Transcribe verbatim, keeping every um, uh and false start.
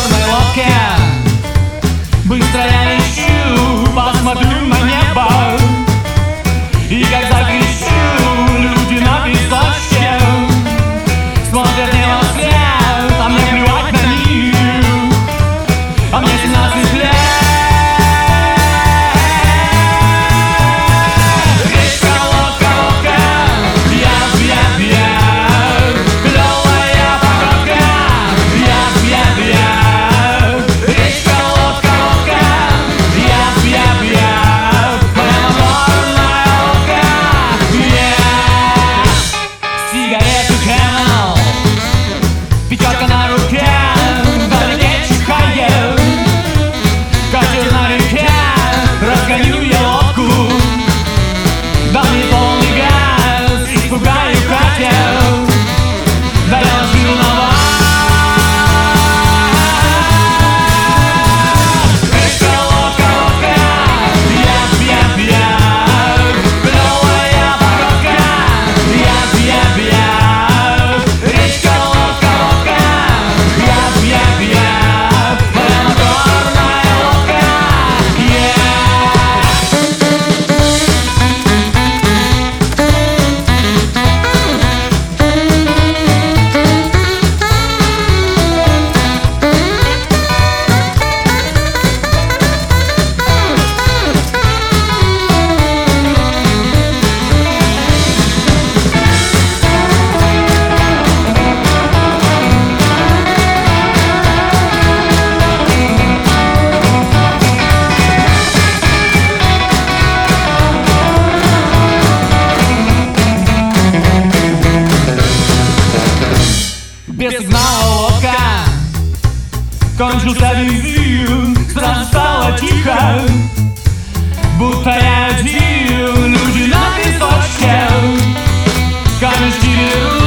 моторной лодке. Быстро я лечу, посмотрю на небо, и как закричу, люди на песочке смотрят мне во след, а мне плевать на них, а мне семнадцать лет. Пятерка на руке, вдалеке чихает. Катер на реке, разгоню я лодку. Дам мне полный газ, испугаю катер. Да я жил на вас. Речка, лодка, лодка, я, я, я. Клевая походка, я, я, я. Речка, лодка, лодка, я, я, я. Моя моторная лодка, yeah. Без сигнала лодка, кончился бензин, сразу стало тихо, будто я один, люди на песочке, камешки берут.